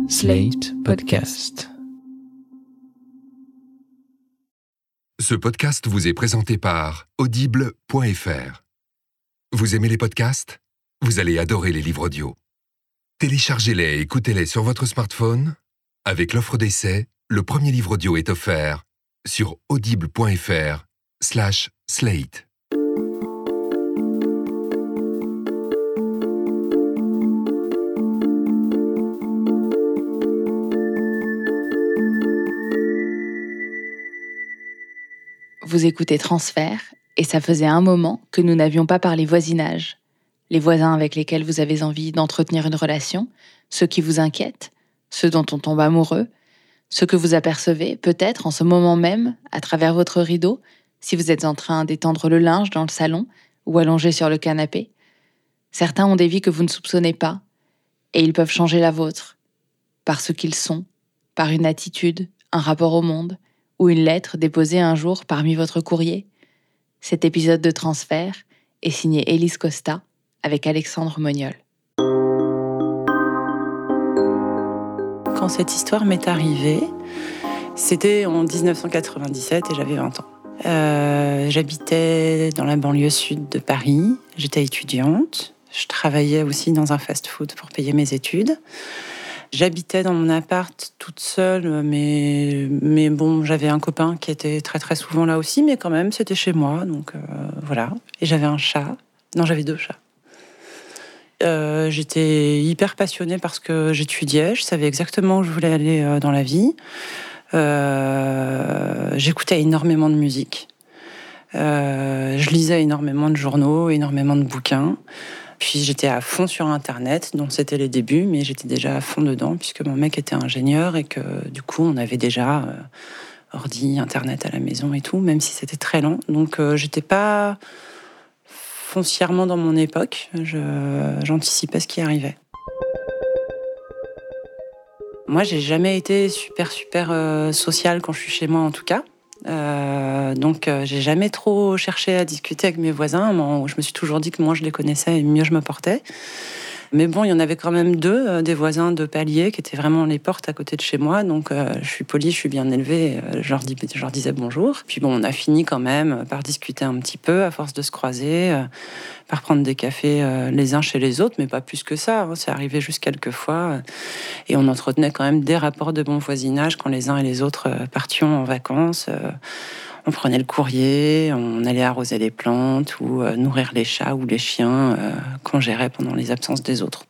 Slate Podcast. Ce podcast vous est présenté par Audible.fr. Vous aimez les podcasts ? Vous allez adorer les livres audio. Téléchargez-les et écoutez-les sur votre smartphone. Avec l'offre d'essai, le premier livre audio est offert sur audible.fr/slate. Vous écoutez Transfert, et ça faisait un moment que nous n'avions pas parlé voisinage. Les voisins avec lesquels vous avez envie d'entretenir une relation, ceux qui vous inquiètent, ceux dont on tombe amoureux, ceux que vous apercevez peut-être en ce moment même, à travers votre rideau, si vous êtes en train d'étendre le linge dans le salon ou allongé sur le canapé. Certains ont des vies que vous ne soupçonnez pas, et ils peuvent changer la vôtre, par ce qu'ils sont, par une attitude, un rapport au monde, ou une lettre déposée un jour parmi votre courrier. Cet épisode de Transfert est signé Élise Costa avec Alexandre Moniol. Quand cette histoire m'est arrivée, c'était en 1997 et j'avais 20 ans. J'habitais dans la banlieue sud de Paris, j'étais étudiante, je travaillais aussi dans un fast-food pour payer mes études. J'habitais dans mon appart toute seule, mais bon, j'avais un copain qui était très très souvent là aussi, mais quand même, c'était chez moi, donc voilà. Et j'avais un chat. Non, j'avais 2 chats. J'étais hyper passionnée parce que j'étudiais, je savais exactement où je voulais aller dans la vie. J'écoutais énormément de musique. Je lisais énormément de journaux, énormément de bouquins. Puis j'étais à fond sur Internet, dont c'était les débuts, mais j'étais déjà à fond dedans, puisque mon mec était ingénieur et que du coup, on avait déjà ordi, Internet à la maison et tout, même si c'était très lent. Donc j'étais pas foncièrement dans mon époque, j'anticipais ce qui arrivait. Moi, j'ai jamais été super sociale quand je suis chez moi, en tout cas. Donc j'ai jamais trop cherché à discuter avec mes voisins. Je me suis toujours dit que moins je les connaissais et mieux je me portais. Mais bon, il y en avait quand même 2, des voisins de palier qui étaient vraiment les portes à côté de chez moi. Donc je suis polie, je suis bien élevée, je leur disais bonjour. Puis bon, on a fini quand même par discuter un petit peu à force de se croiser, par prendre des cafés les uns chez les autres, mais pas plus que ça, hein. C'est arrivé juste quelques fois. Et on entretenait quand même des rapports de bon voisinage quand les uns et les autres partions en vacances. On prenait le courrier, on allait arroser les plantes ou nourrir les chats ou les chiens qu'on gérait pendant les absences des autres.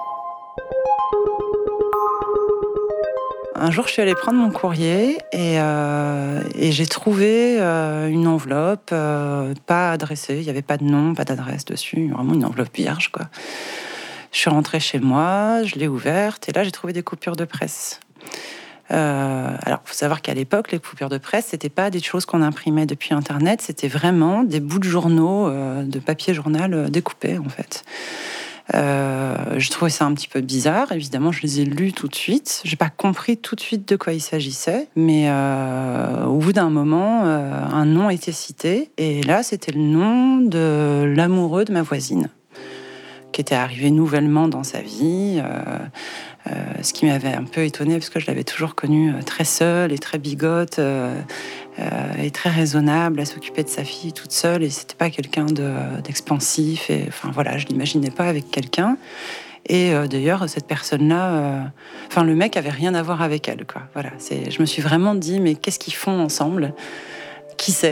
Un jour, je suis allée prendre mon courrier et j'ai trouvé une enveloppe pas adressée. Il n'y avait pas de nom, pas d'adresse dessus, vraiment une enveloppe vierge, quoi. Je suis rentrée chez moi, je l'ai ouverte et là, j'ai trouvé des coupures de presse. Alors, il faut savoir qu'à l'époque, les coupures de presse, c'était pas des choses qu'on imprimait depuis Internet, c'était vraiment des bouts de journaux, de papier journal découpés, en fait. J'ai trouvé ça un petit peu bizarre. Évidemment, je les ai lus tout de suite. J'ai pas compris tout de suite de quoi il s'agissait, mais au bout d'un moment, un nom était cité, et là, c'était le nom de l'amoureux de ma voisine, qui était arrivé nouvellement dans sa vie. Ce qui m'avait un peu étonnée, parce que je l'avais toujours connue très seule et très bigote et très raisonnable, à s'occuper de sa fille toute seule, et c'était pas quelqu'un d'expansif, et enfin voilà, je l'imaginais pas avec quelqu'un. Et d'ailleurs, cette personne-là, le mec avait rien à voir avec elle, quoi. Voilà, je me suis vraiment dit, mais qu'est-ce qu'ils font ensemble ? Qui sait ?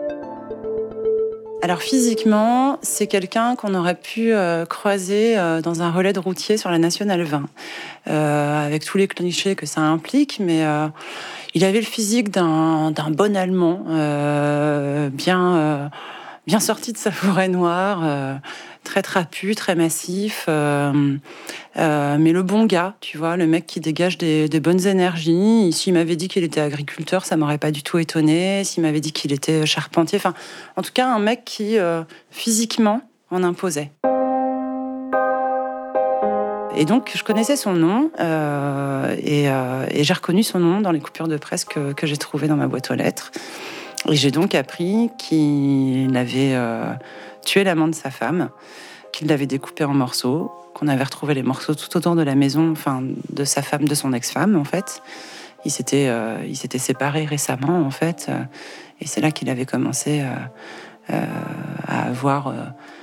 Alors physiquement, c'est quelqu'un qu'on aurait pu croiser dans un relais de routier sur la Nationale 20, avec tous les clichés que ça implique, mais il avait le physique d'un bon Allemand, bien sorti de sa forêt noire, très trapu, très massif, mais le bon gars, tu vois, le mec qui dégage des bonnes énergies. S'il m'avait dit qu'il était agriculteur, ça m'aurait pas du tout étonné. S'il m'avait dit qu'il était charpentier, enfin, en tout cas, un mec qui, physiquement, en imposait. Et donc, je connaissais son nom, et j'ai reconnu son nom dans les coupures de presse que j'ai trouvées dans ma boîte aux lettres. Et j'ai donc appris qu'il avait tué l'amant de sa femme, qu'il l'avait découpé en morceaux, qu'on avait retrouvé les morceaux tout autour de la maison, enfin de sa femme, de son ex-femme en fait. Ils s'étaient séparés récemment en fait, et c'est là qu'il avait commencé à avoir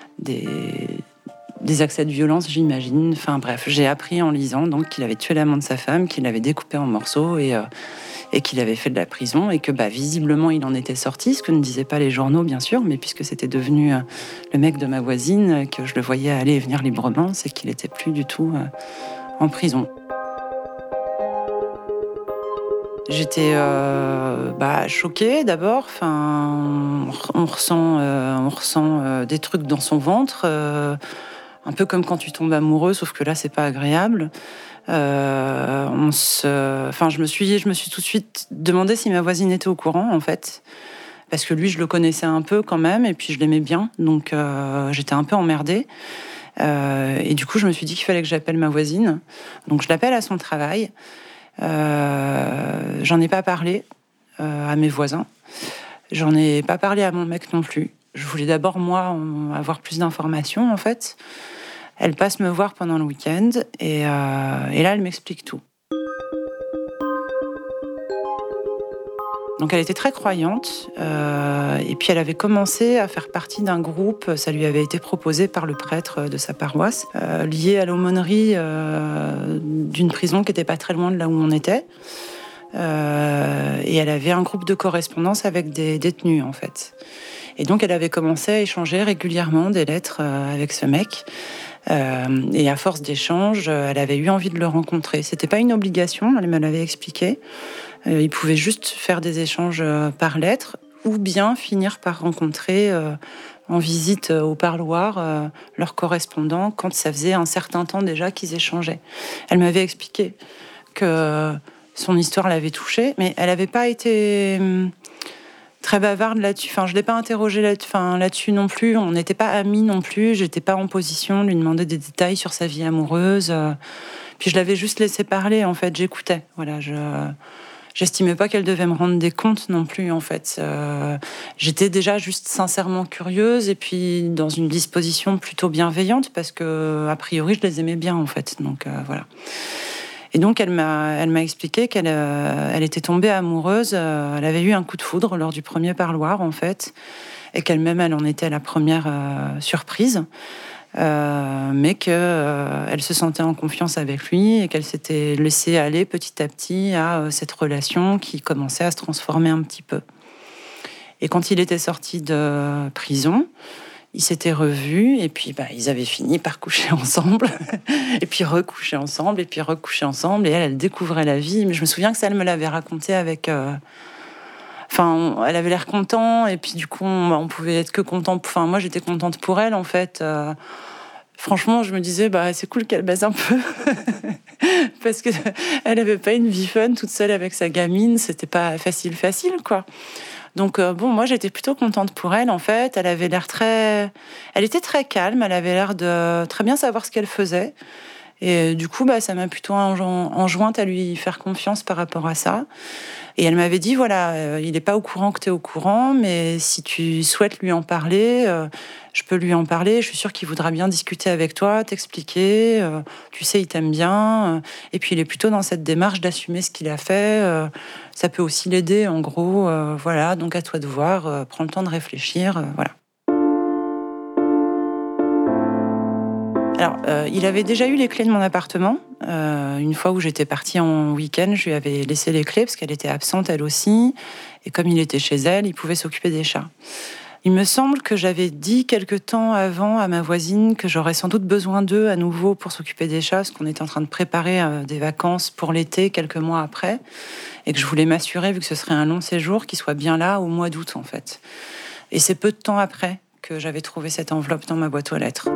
des accès de violence, j'imagine. Enfin bref, j'ai appris en lisant donc qu'il avait tué l'amant de sa femme, qu'il l'avait découpé en morceaux et qu'il avait fait de la prison et que visiblement il en était sorti, ce que ne disaient pas les journaux bien sûr, mais puisque c'était devenu le mec de ma voisine, que je le voyais aller et venir librement, c'est qu'il n'était plus du tout en prison. J'étais choquée d'abord. Enfin, on ressent des trucs dans son ventre, un peu comme quand tu tombes amoureux, sauf que là c'est pas agréable. Je me suis tout de suite demandé si ma voisine était au courant en fait, parce que lui je le connaissais un peu quand même et puis je l'aimais bien, donc j'étais un peu emmerdée. Et du coup je me suis dit qu'il fallait que j'appelle ma voisine, donc je l'appelle à son travail. J'en ai pas parlé à mes voisins. J'en ai pas parlé à mon mec non plus. Je voulais d'abord, moi, avoir plus d'informations, en fait. Elle passe me voir pendant le week-end et là, elle m'explique tout. Donc elle était très croyante et puis elle avait commencé à faire partie d'un groupe, ça lui avait été proposé par le prêtre de sa paroisse, lié à l'aumônerie d'une prison qui n'était pas très loin de là où on était. Et elle avait un groupe de correspondance avec des détenus en fait. Et donc elle avait commencé à échanger régulièrement des lettres avec ce mec. Et à force d'échanges, elle avait eu envie de le rencontrer. C'était pas une obligation, elle me l'avait expliqué. Ils pouvaient juste faire des échanges par lettres ou bien finir par rencontrer en visite au parloir leurs correspondants quand ça faisait un certain temps déjà qu'ils échangeaient. Elle m'avait expliqué que son histoire l'avait touchée, mais elle n'avait pas été très bavarde là-dessus. Enfin, je ne l'ai pas interrogée là-dessus non plus. On n'était pas amis non plus. Je n'étais pas en position de lui demander des détails sur sa vie amoureuse. Puis je l'avais juste laissé parler, en fait. J'écoutais. Voilà, j'estimais pas qu'elle devait me rendre des comptes non plus, en fait. J'étais déjà juste sincèrement curieuse et puis dans une disposition plutôt bienveillante parce que, a priori, je les aimais bien, en fait. Donc, voilà. Et donc, elle m'a expliqué qu'elle était tombée amoureuse. Elle avait eu un coup de foudre lors du premier parloir, en fait, et qu'elle-même, elle en était la première surprise. Mais qu'elle se sentait en confiance avec lui et qu'elle s'était laissée aller petit à petit à cette relation qui commençait à se transformer un petit peu. Et quand il était sorti de prison, ils s'étaient revus et puis ils avaient fini par coucher ensemble et puis recoucher ensemble et puis recoucher ensemble et elle découvrait la vie. Mais je me souviens que ça, elle me l'avait raconté avec... elle avait l'air contente et puis du coup, on pouvait être que content. Enfin, moi, j'étais contente pour elle, en fait. Franchement, je me disais, c'est cool qu'elle baise un peu. Parce que elle avait pas une vie fun toute seule avec sa gamine. C'était pas facile, quoi. Donc, moi, j'étais plutôt contente pour elle, en fait. Elle avait l'air elle était très calme. Elle avait l'air de très bien savoir ce qu'elle faisait. Et du coup, ça m'a plutôt enjointe à lui faire confiance par rapport à ça. Et elle m'avait dit, voilà, il n'est pas au courant que tu es au courant, mais si tu souhaites lui en parler, je peux lui en parler. Je suis sûre qu'il voudra bien discuter avec toi, t'expliquer. Tu sais, il t'aime bien. Et puis, il est plutôt dans cette démarche d'assumer ce qu'il a fait. Ça peut aussi l'aider, en gros. Voilà, donc à toi de voir. Prends le temps de réfléchir. Voilà. Alors, il avait déjà eu les clés de mon appartement. Une fois où j'étais partie en week-end, je lui avais laissé les clés parce qu'elle était absente elle aussi. Et comme il était chez elle, il pouvait s'occuper des chats. Il me semble que j'avais dit quelque temps avant à ma voisine que j'aurais sans doute besoin d'eux à nouveau pour s'occuper des chats, parce qu'on était en train de préparer des vacances pour l'été, quelques mois après. Et que je voulais m'assurer, vu que ce serait un long séjour, qu'ils soient bien là au mois d'août, en fait. Et c'est peu de temps après que j'avais trouvé cette enveloppe dans ma boîte aux lettres.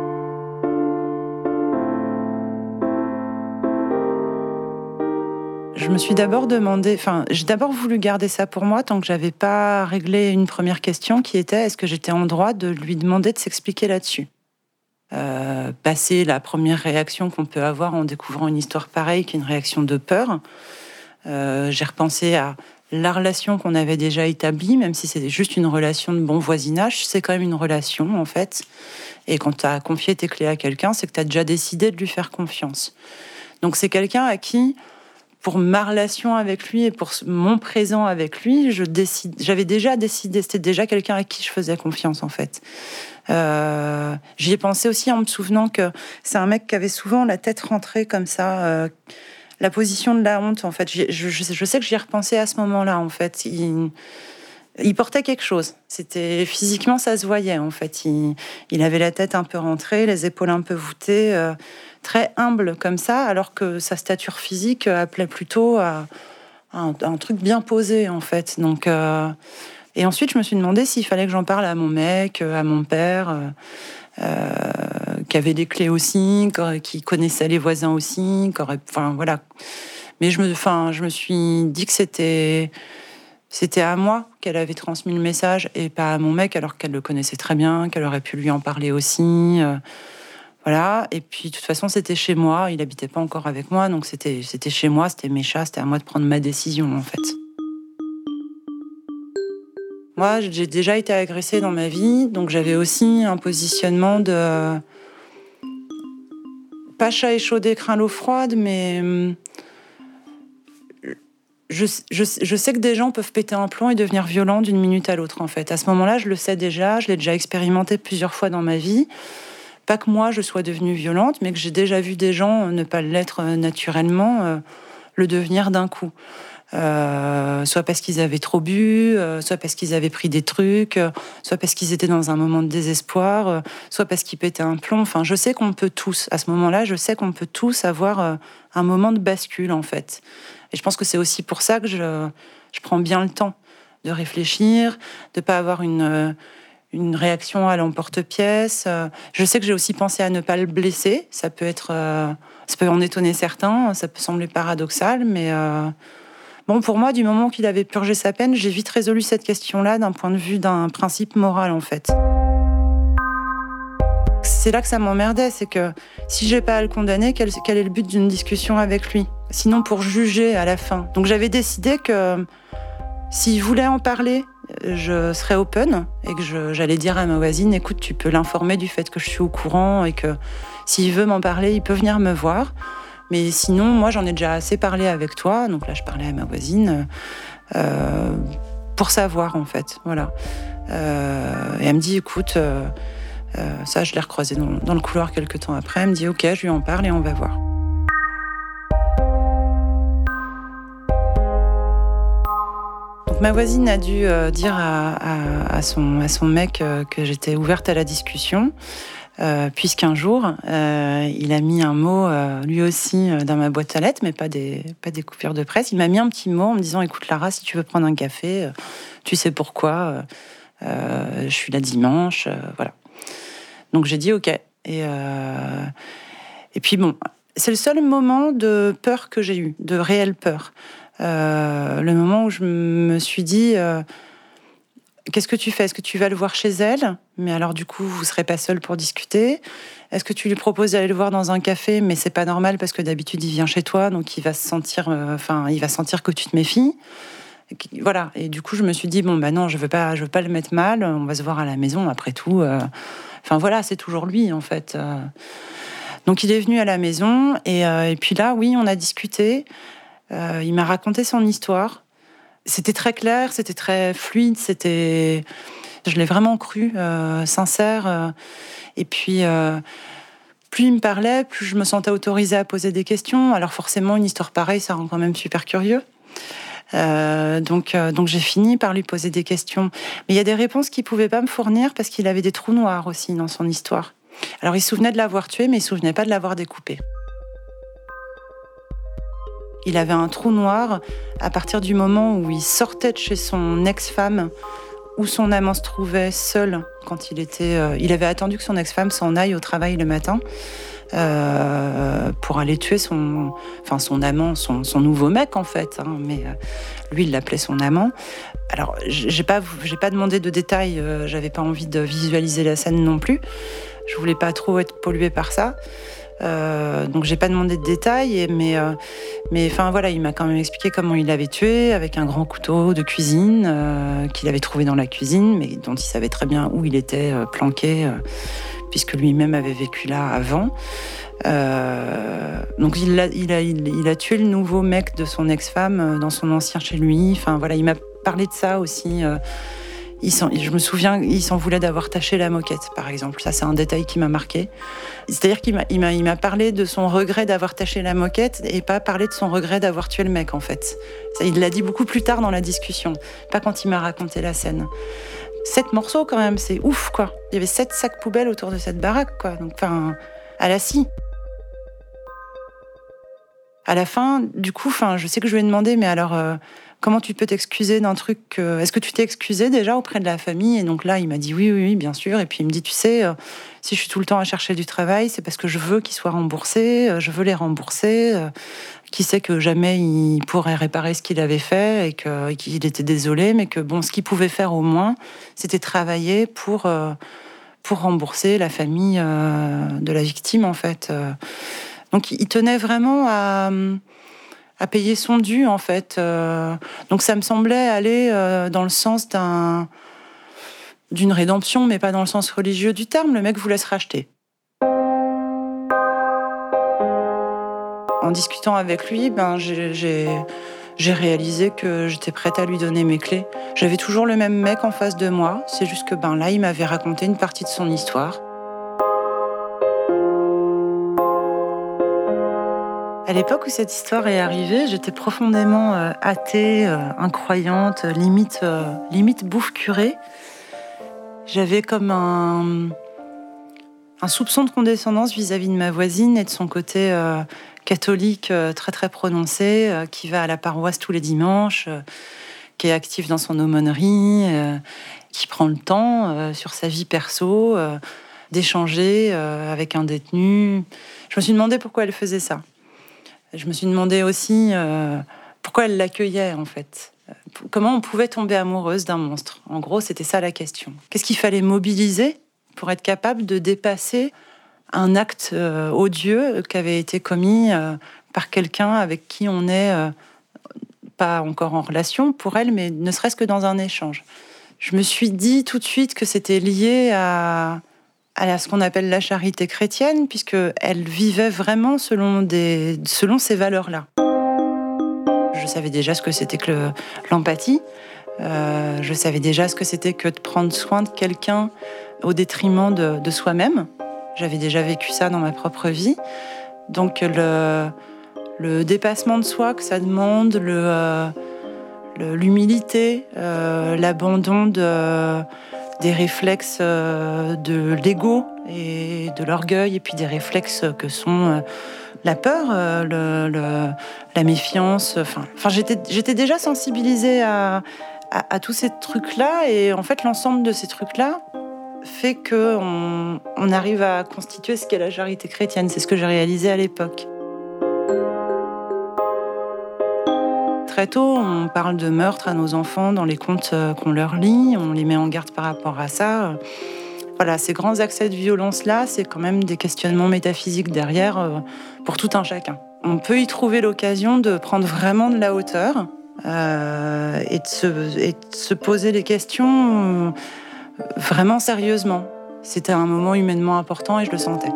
Je me suis d'abord demandé, j'ai d'abord voulu garder ça pour moi tant que j'avais pas réglé une première question qui était est-ce que j'étais en droit de lui demander de s'expliquer là-dessus. Passer la première réaction qu'on peut avoir en découvrant une histoire pareille, qui est une réaction de peur, j'ai repensé à la relation qu'on avait déjà établie, même si c'était juste une relation de bon voisinage, c'est quand même une relation, en fait. Et quand tu as confié tes clés à quelqu'un, c'est que tu as déjà décidé de lui faire confiance. Donc c'est quelqu'un à qui, pour ma relation avec lui et pour mon présent avec lui, j'avais déjà décidé, c'était déjà quelqu'un à qui je faisais confiance, en fait. J'y ai pensé aussi en me souvenant que c'est un mec qui avait souvent la tête rentrée comme ça, la position de la honte, en fait. Je sais que j'y ai repensé à ce moment-là, en fait. Il portait quelque chose. C'était physiquement, ça se voyait, en fait. Il avait la tête un peu rentrée, les épaules un peu voûtées, très humble comme ça, alors que sa stature physique appelait plutôt à un truc bien posé, en fait. Donc, et ensuite, je me suis demandé s'il fallait que j'en parle à mon mec, à mon père, qui avait des clés aussi, qui connaissait les voisins aussi, enfin voilà. Mais je me suis dit que c'était à moi qu'elle avait transmis le message et pas à mon mec, alors qu'elle le connaissait très bien, qu'elle aurait pu lui en parler aussi. Voilà. Et puis, de toute façon, c'était chez moi. Il habitait pas encore avec moi, donc c'était chez moi, c'était mes chats, c'était à moi de prendre ma décision, en fait. Moi, j'ai déjà été agressée dans ma vie, donc j'avais aussi un positionnement de... Pas chat échaudé, craint l'eau froide, mais... Je sais que des gens peuvent péter un plomb et devenir violents d'une minute à l'autre, en fait. À ce moment-là, je le sais déjà, je l'ai déjà expérimenté plusieurs fois dans ma vie. Pas que moi, je sois devenue violente, mais que j'ai déjà vu des gens ne pas l'être naturellement, le devenir d'un coup. Soit parce qu'ils avaient trop bu, soit parce qu'ils avaient pris des trucs, soit parce qu'ils étaient dans un moment de désespoir, soit parce qu'ils pétaient un plomb. Enfin, je sais qu'on peut tous, à ce moment-là, je sais qu'on peut tous avoir un moment de bascule, en fait. Et je pense que c'est aussi pour ça que je prends bien le temps de réfléchir, de pas avoir une réaction à l'emporte-pièce. Je sais que j'ai aussi pensé à ne pas le blesser. Ça peut en étonner certains, ça peut sembler paradoxal, mais bon, pour moi, du moment qu'il avait purgé sa peine, j'ai vite résolu cette question-là d'un point de vue d'un principe moral, en fait. C'est là que ça m'emmerdait, c'est que si j'ai pas à le condamner, quel est le but d'une discussion avec lui ? Sinon, pour juger à la fin. Donc j'avais décidé que s'il voulait en parler, je serais open et que j'allais dire à ma voisine, écoute, tu peux l'informer du fait que je suis au courant et que s'il veut m'en parler, il peut venir me voir. Mais sinon, moi, j'en ai déjà assez parlé avec toi. Donc là, je parlais à ma voisine pour savoir, en fait. Voilà. Et elle me dit, écoute, ça, je l'ai recroisé dans le couloir quelques temps après. Elle me dit, ok, je lui en parle et on va voir. Donc, ma voisine a dû dire à son mec que j'étais ouverte à la discussion. Puisqu'un jour, il a mis un mot, lui aussi, dans ma boîte à lettres, mais pas des coupures de presse. Il m'a mis un petit mot en me disant, écoute Lara, si tu veux prendre un café, tu sais pourquoi, je suis là dimanche, voilà. Donc j'ai dit ok. Et puis bon, c'est le seul moment de peur que j'ai eu, de réelle peur. Le moment où je me suis dit... qu'est-ce que tu fais ? Est-ce que tu vas le voir chez elle ? Mais alors du coup, vous ne serez pas seul pour discuter. Est-ce que tu lui proposes d'aller le voir dans un café ? Mais c'est pas normal parce que d'habitude, il vient chez toi, donc il va sentir que tu te méfies. Voilà. Et du coup, je me suis dit bon, bah non, je veux pas le mettre mal. On va se voir à la maison. Après tout, enfin voilà, c'est toujours lui en fait. Donc il est venu à la maison et puis là, oui, on a discuté. Il m'a raconté son histoire. C'était très clair, c'était très fluide, je l'ai vraiment cru, sincère. Et puis, plus il me parlait, plus je me sentais autorisée à poser des questions. Alors forcément, une histoire pareille, ça rend quand même super curieux. Donc j'ai fini par lui poser des questions. Mais il y a des réponses qu'il ne pouvait pas me fournir parce qu'il avait des trous noirs aussi dans son histoire. Alors il se souvenait de l'avoir tué, mais il ne se souvenait pas de l'avoir découpé. Il avait un trou noir à partir du moment où il sortait de chez son ex-femme, où son amant se trouvait seul quand il avait attendu que son ex-femme s'en aille au travail le matin pour aller tuer son amant, son nouveau mec en fait. Hein, mais lui, il l'appelait son amant. Alors, j'ai pas demandé de détails. J'avais pas envie de visualiser la scène non plus. Je voulais pas trop être polluée par ça. Donc j'ai pas demandé de détails, mais Mais enfin voilà, il m'a quand même expliqué comment il l'avait tué avec un grand couteau de cuisine qu'il avait trouvé dans la cuisine, mais dont il savait très bien où il était planqué, puisque lui-même avait vécu là avant. Donc il a tué le nouveau mec de son ex-femme dans son ancien chez lui. Enfin voilà, il m'a parlé de ça aussi. Je me souviens, il s'en voulait d'avoir taché la moquette, par exemple. Ça, c'est un détail qui m'a marqué. C'est-à-dire qu'il m'a parlé de son regret d'avoir taché la moquette et pas parlé de son regret d'avoir tué le mec, en fait. Ça, il l'a dit beaucoup plus tard dans la discussion, pas quand il m'a raconté la scène. 7 morceaux, quand même, c'est ouf, quoi. Il y avait 7 sacs poubelles autour de cette baraque, quoi. Donc, enfin, à la scie. À la fin, du coup, je sais que je lui ai demandé, mais alors, comment tu peux t'excuser d'un truc Est-ce que tu t'es excusé déjà auprès de la famille ? Et donc là, il m'a dit oui, bien sûr. Et puis il me dit, tu sais, si je suis tout le temps à chercher du travail, c'est parce que je veux qu'ils soient remboursés, je veux les rembourser. Qui sait que jamais il pourrait réparer ce qu'il avait fait et qu'il était désolé, mais que bon, ce qu'il pouvait faire au moins, c'était travailler pour rembourser la famille de la victime, en fait. Donc il tenait vraiment à payer son dû, en fait. Donc ça me semblait aller dans le sens d'une rédemption, mais pas dans le sens religieux du terme. Le mec voulait se racheter. En discutant avec lui, j'ai réalisé que j'étais prête à lui donner mes clés. J'avais toujours le même mec en face de moi, c'est juste que là, il m'avait raconté une partie de son histoire. À l'époque où cette histoire est arrivée, j'étais profondément athée, incroyante, limite bouffe curée. J'avais comme un soupçon de condescendance vis-à-vis de ma voisine et de son côté catholique très très prononcé, qui va à la paroisse tous les dimanches, qui est actif dans son aumônerie, qui prend le temps sur sa vie perso d'échanger avec un détenu. Je me suis demandé pourquoi elle faisait ça. Je me suis demandé aussi pourquoi elle l'accueillait, en fait. Comment on pouvait tomber amoureuse d'un monstre ? En gros, c'était ça la question. Qu'est-ce qu'il fallait mobiliser pour être capable de dépasser un acte odieux qui avait été commis par quelqu'un avec qui on n'est pas encore en relation pour elle, mais ne serait-ce que dans un échange. Je me suis dit tout de suite que c'était lié à ce qu'on appelle la charité chrétienne, puisqu'elle vivait vraiment selon ces valeurs-là. Je savais déjà ce que c'était que l'empathie. Je savais déjà ce que c'était que de prendre soin de quelqu'un au détriment de soi-même. J'avais déjà vécu ça dans ma propre vie. Donc le dépassement de soi que ça demande, l'humilité, l'abandon des réflexes de l'ego et de l'orgueil, et puis des réflexes que sont la peur, la méfiance. Enfin, j'étais déjà sensibilisée à tous ces trucs-là, et en fait, l'ensemble de ces trucs-là fait qu'on arrive à constituer ce qu'est la charité chrétienne. C'est ce que j'ai réalisé à l'époque. Très tôt, on parle de meurtre à nos enfants dans les contes qu'on leur lit, on les met en garde par rapport à ça. Voilà, ces grands accès de violence-là, c'est quand même des questionnements métaphysiques derrière pour tout un chacun. On peut y trouver l'occasion de prendre vraiment de la hauteur et de se poser les questions vraiment sérieusement. C'était un moment humainement important et je le sentais.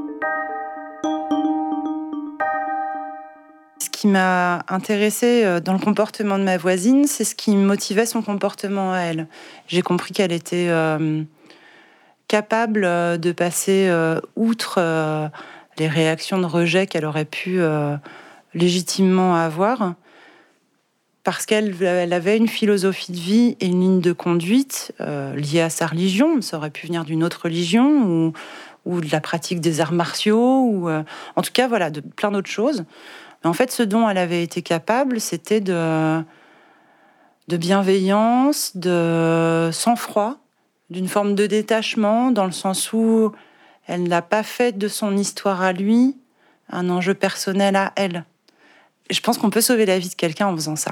Ce qui m'a intéressée dans le comportement de ma voisine, c'est ce qui motivait son comportement à elle. J'ai compris qu'elle était capable de passer outre les réactions de rejet qu'elle aurait pu légitimement avoir, parce qu'elle avait une philosophie de vie et une ligne de conduite liée à sa religion. Ça aurait pu venir d'une autre religion ou de la pratique des arts martiaux, ou en tout cas, voilà, de plein d'autres choses. Mais en fait, ce dont elle avait été capable, c'était de bienveillance, de sang-froid, d'une forme de détachement, dans le sens où elle n'a pas fait de son histoire à lui un enjeu personnel à elle. Et je pense qu'on peut sauver la vie de quelqu'un en faisant ça.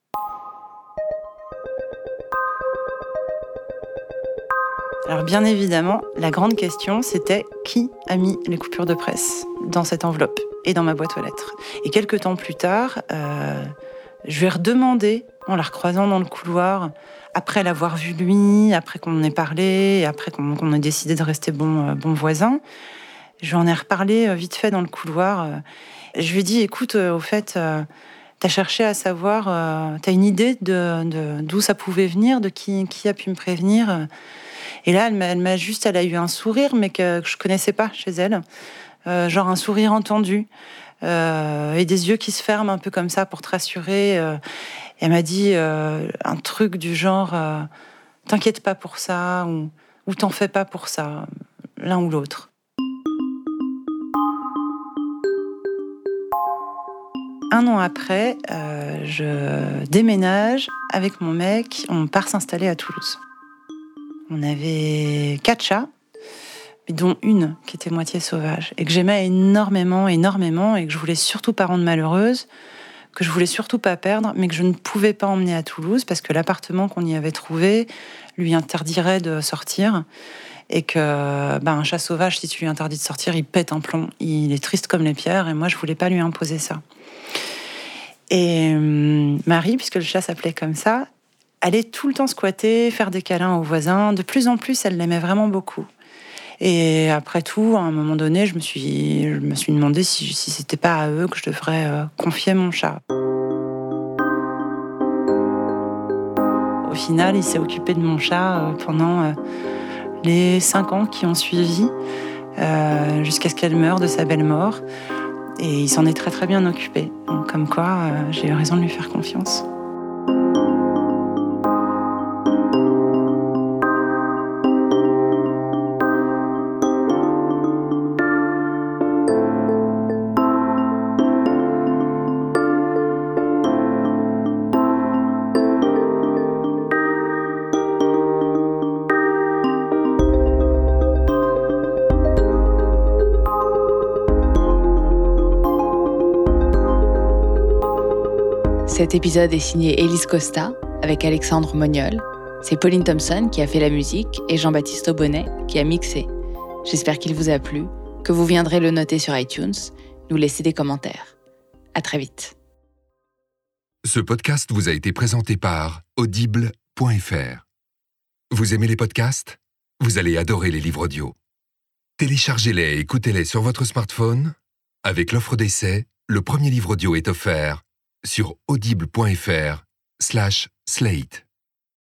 Alors bien évidemment, la grande question, c'était qui a mis les coupures de presse dans cette enveloppe ? et dans ma boîte aux lettres. Et quelques temps plus tard, je lui ai redemandé, en la recroisant dans le couloir, après l'avoir vu lui, après qu'on en ait parlé, après qu'on ait décidé de rester bons voisins, je lui en ai reparlé vite fait dans le couloir. Je lui ai dit, écoute, au fait, t'as cherché à savoir, t'as une idée d'où ça pouvait venir, de qui a pu me prévenir. Et là, elle a eu un sourire, mais que je connaissais pas chez elle. Genre un sourire entendu. Et des yeux qui se ferment un peu comme ça pour te rassurer. Elle m'a dit un truc du genre t'inquiète pas pour ça ou t'en fais pas pour ça, l'un ou l'autre. Un an après, je déménage avec mon mec, on part s'installer à Toulouse. On avait 4 chats, dont une qui était moitié sauvage, et que j'aimais énormément, et que je voulais surtout pas rendre malheureuse, que je voulais surtout pas perdre, mais que je ne pouvais pas emmener à Toulouse, parce que l'appartement qu'on y avait trouvé lui interdirait de sortir, et que un chat sauvage, si tu lui interdis de sortir, il pète un plomb, il est triste comme les pierres, et moi je voulais pas lui imposer ça. Et Marie, puisque le chat s'appelait comme ça, allait tout le temps squatter, faire des câlins aux voisins. De plus en plus, elle l'aimait vraiment beaucoup. Et après tout, à un moment donné, je me suis demandé si c'était pas à eux que je devrais confier mon chat. Au final, il s'est occupé de mon chat pendant les 5 ans qui ont suivi, jusqu'à ce qu'elle meure de sa belle mort. Et il s'en est très très bien occupé. Donc, comme quoi, j'ai eu raison de lui faire confiance. Cet épisode est signé Élise Costa avec Alexandre Moniol. C'est Pauline Thompson qui a fait la musique et Jean-Baptiste Aubonnet qui a mixé. J'espère qu'il vous a plu, que vous viendrez le noter sur iTunes, nous laisser des commentaires. À très vite. Ce podcast vous a été présenté par Audible.fr. Vous aimez les podcasts ? Vous allez adorer les livres audio. Téléchargez-les et écoutez-les sur votre smartphone. Avec l'offre d'essai, le premier livre audio est offert sur audible.fr/slate.